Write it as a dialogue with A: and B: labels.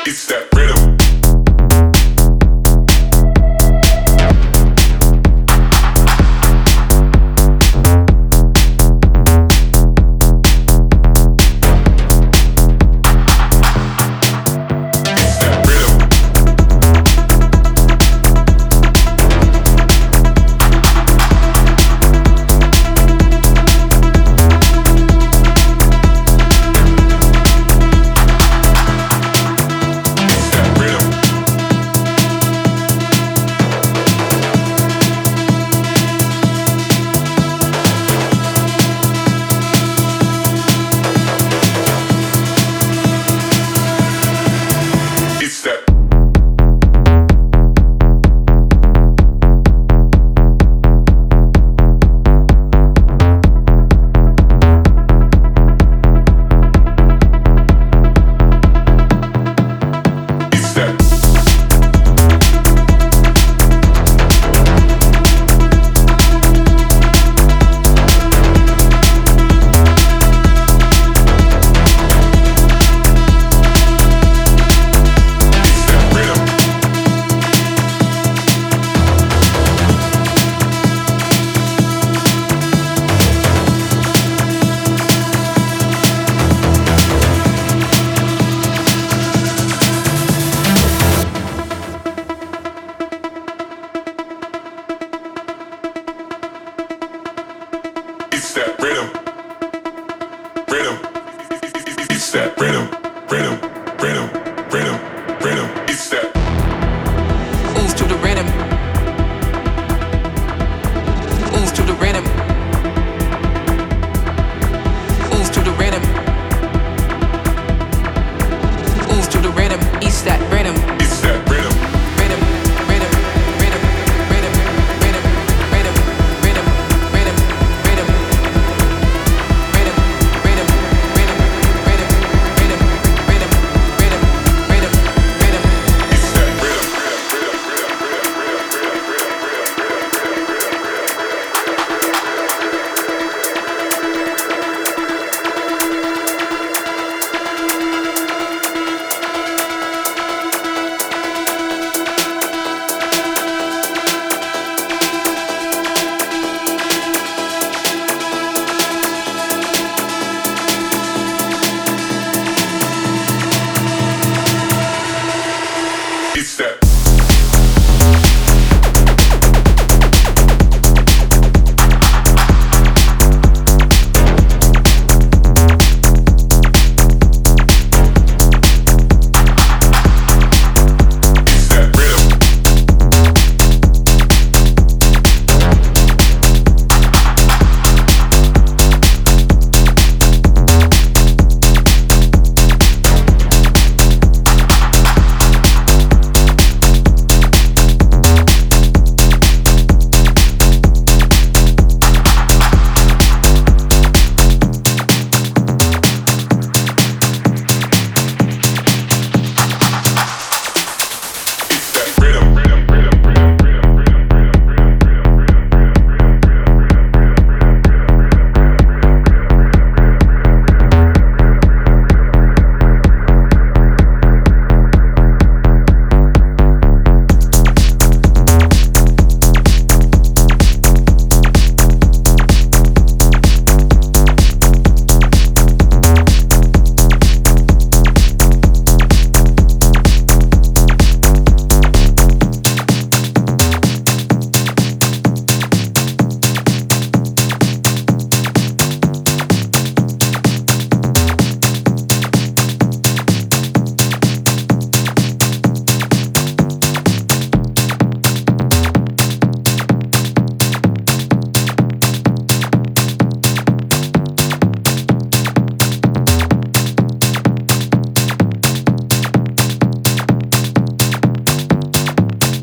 A: It's that rhythm. It's that rhythm, rhythm. It's that rhythm, rhythm, rhythm, rhythm, rhythm. It's that.
B: Move to the rhythm. Move to the rhythm. Move to the rhythm. Move to the rhythm. It's that rhythm.
A: It's that rhythm.
B: Rhythm, rhythm, rhythm, rhythm, rhythm, rhythm, rhythm, rhythm, rhythm, rhythm, rhythm, rhythm, rhythm, rhythm, rhythm, rhythm, rhythm, rhythm.
A: It's that rhythm. It's that.